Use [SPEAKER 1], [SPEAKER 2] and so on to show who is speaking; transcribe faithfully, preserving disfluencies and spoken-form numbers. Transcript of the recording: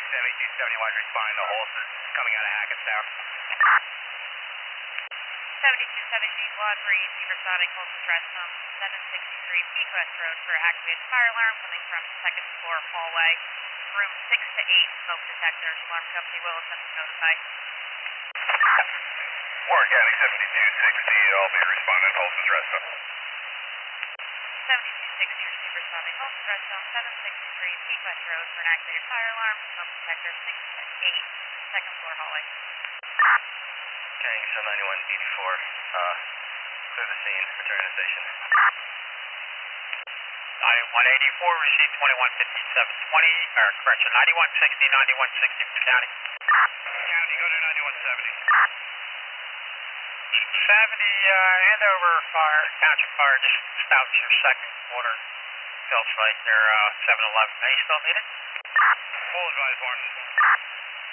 [SPEAKER 1] seventy-two seventy-one responding to Holston coming out of Hackettstown.
[SPEAKER 2] seventy-two seventy-one, read supersonic Holston Rest Home, seven sixty-three Peak West Road for activated fire alarm coming from second floor hallway. Room six to eight, smoke detectors. Alarm company will attempt to notify.
[SPEAKER 1] Warren County seventy-two sixty, I'll be responding to Holston's Rest Home.
[SPEAKER 2] seventy-two sixty, supersonic Holston Rest Home, seven sixty-three Peak West Road for an activated fire alarm. Smoke detector six to eight, second floor hallway.
[SPEAKER 1] Okay, so ninety-one eighty-four, uh, clear the scene, return to the station.
[SPEAKER 3] ninety-one eighty-four, receive twenty-one fifty-seven twenty, or correction, ninety-one sixty, ninety-one sixty for county.
[SPEAKER 1] County, go to ninety-one seventy.
[SPEAKER 3] seventy, uh, hand over fire, township fire, just spout your second quarter fill site there, uh, seven eleven. May you still need it?
[SPEAKER 1] Full advise, Warren.